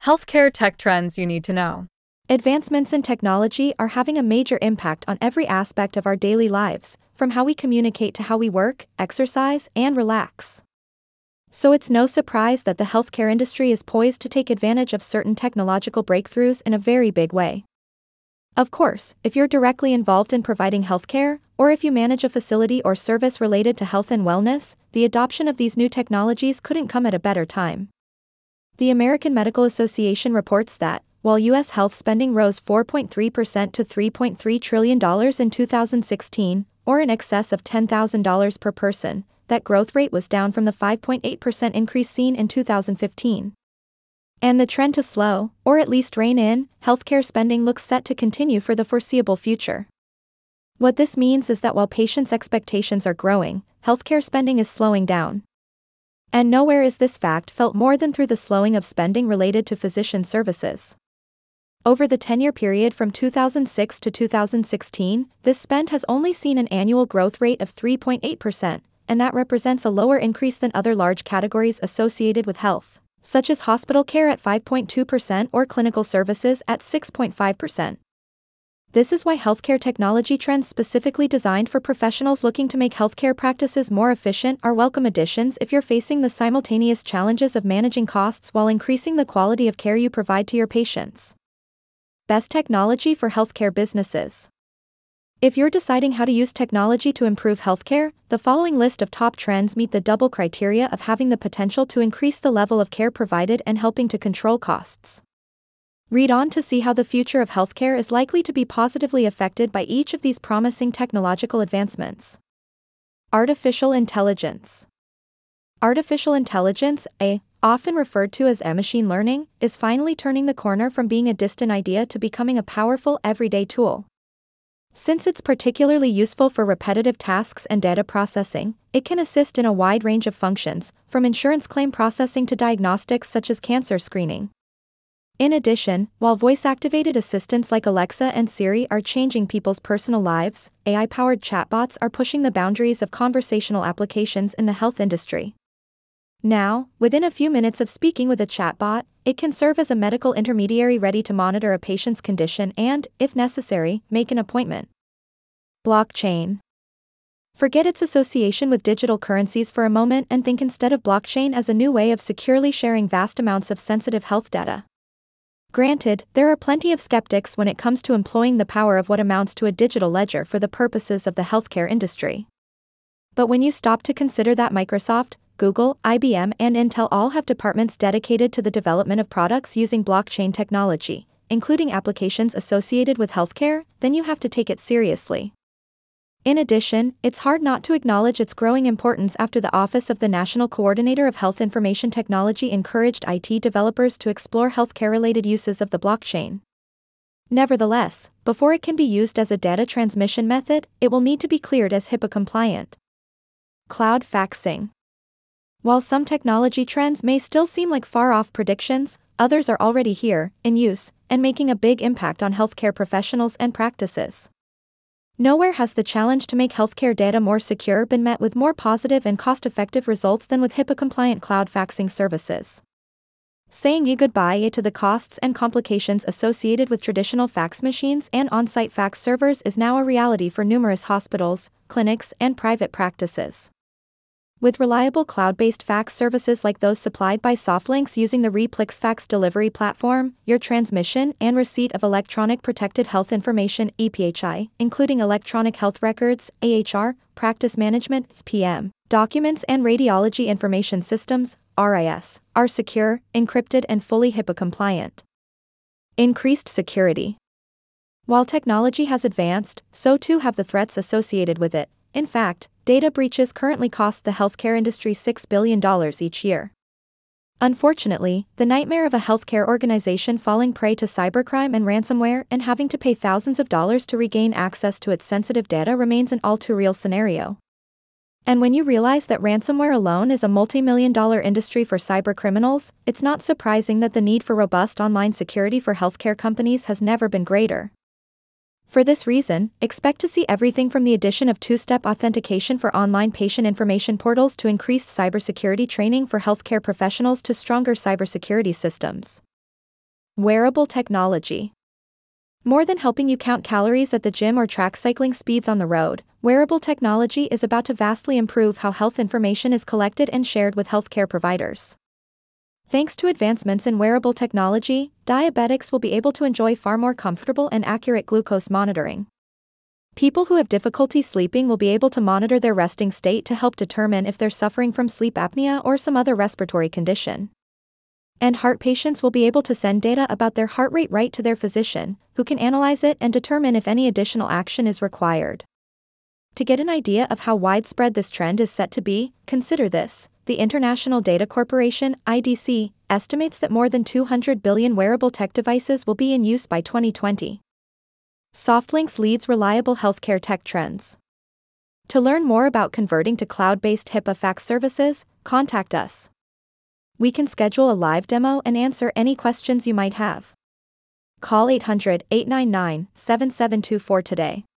Healthcare tech trends you need to know. Advancements in technology are having a major impact on every aspect of our daily lives, from how we communicate to how we work, exercise, and relax. So it's no surprise that the healthcare industry is poised to take advantage of certain technological breakthroughs in a very big way. Of course, if you're directly involved in providing healthcare, or if you manage a facility or service related to health and wellness, the adoption of these new technologies couldn't come at a better time. The American Medical Association reports that, while U.S. health spending rose 4.3% to $3.3 trillion in 2016, or in excess of $10,000 per person, that growth rate was down from the 5.8% increase seen in 2015. And the trend to slow, or at least rein in, healthcare spending looks set to continue for the foreseeable future. What this means is that while patients' expectations are growing, healthcare spending is slowing down. And nowhere is this fact felt more than through the slowing of spending related to physician services. Over the 10-year period from 2006 to 2016, this spend has only seen an annual growth rate of 3.8%, and that represents a lower increase than other large categories associated with health, such as hospital care at 5.2% or clinical services at 6.5%. This is why healthcare technology trends specifically designed for professionals looking to make healthcare practices more efficient are welcome additions if you're facing the simultaneous challenges of managing costs while increasing the quality of care you provide to your patients. Best technology for healthcare businesses. If you're deciding how to use technology to improve healthcare, the following list of top trends meet the double criteria of having the potential to increase the level of care provided and helping to control costs. Read on to see how the future of healthcare is likely to be positively affected by each of these promising technological advancements. Artificial intelligence. Artificial intelligence, often referred to as machine learning, is finally turning the corner from being a distant idea to becoming a powerful everyday tool. Since it's particularly useful for repetitive tasks and data processing, it can assist in a wide range of functions, from insurance claim processing to diagnostics such as cancer screening. In addition, while voice-activated assistants like Alexa and Siri are changing people's personal lives, AI-powered chatbots are pushing the boundaries of conversational applications in the health industry. Now, within a few minutes of speaking with a chatbot, it can serve as a medical intermediary ready to monitor a patient's condition and, if necessary, make an appointment. Blockchain. Forget its association with digital currencies for a moment and think instead of blockchain as a new way of securely sharing vast amounts of sensitive health data. Granted, there are plenty of skeptics when it comes to employing the power of what amounts to a digital ledger for the purposes of the healthcare industry. But when you stop to consider that Microsoft, Google, IBM, and Intel all have departments dedicated to the development of products using blockchain technology, including applications associated with healthcare, then you have to take it seriously. In addition, it's hard not to acknowledge its growing importance after the Office of the National Coordinator of Health Information Technology encouraged IT developers to explore healthcare-related uses of the blockchain. Nevertheless, before it can be used as a data transmission method, it will need to be cleared as HIPAA compliant. Cloud faxing. While some technology trends may still seem like far-off predictions, others are already here, in use, and making a big impact on healthcare professionals and practices. Nowhere has the challenge to make healthcare data more secure been met with more positive and cost-effective results than with HIPAA-compliant cloud faxing services. Saying goodbye to the costs and complications associated with traditional fax machines and on-site fax servers is now a reality for numerous hospitals, clinics, and private practices. With reliable cloud-based fax services like those supplied by SoftLinks using the Replix fax delivery platform, your transmission and receipt of electronic protected health information (EPHI), including electronic health records (AHR), practice management (PM), documents and radiology information systems (RIS), are secure, encrypted and fully HIPAA compliant. Increased security. While technology has advanced, so too have the threats associated with it. In fact, data breaches currently cost the healthcare industry $6 billion each year. Unfortunately, the nightmare of a healthcare organization falling prey to cybercrime and ransomware and having to pay thousands of dollars to regain access to its sensitive data remains an all-too-real scenario. And when you realize that ransomware alone is a multi-million-dollar industry for cybercriminals, it's not surprising that the need for robust online security for healthcare companies has never been greater. For this reason, expect to see everything from the addition of two-step authentication for online patient information portals to increased cybersecurity training for healthcare professionals to stronger cybersecurity systems. Wearable technology. More than helping you count calories at the gym or track cycling speeds on the road, wearable technology is about to vastly improve how health information is collected and shared with healthcare providers. Thanks to advancements in wearable technology, diabetics will be able to enjoy far more comfortable and accurate glucose monitoring. People who have difficulty sleeping will be able to monitor their resting state to help determine if they're suffering from sleep apnea or some other respiratory condition. And heart patients will be able to send data about their heart rate right to their physician, who can analyze it and determine if any additional action is required. To get an idea of how widespread this trend is set to be, consider this. The International Data Corporation, IDC, estimates that more than 200 billion wearable tech devices will be in use by 2020. SoftLinks leads reliable healthcare tech trends. To learn more about converting to cloud-based HIPAA fax services, contact us. We can schedule a live demo and answer any questions you might have. Call 800-899-7724 today.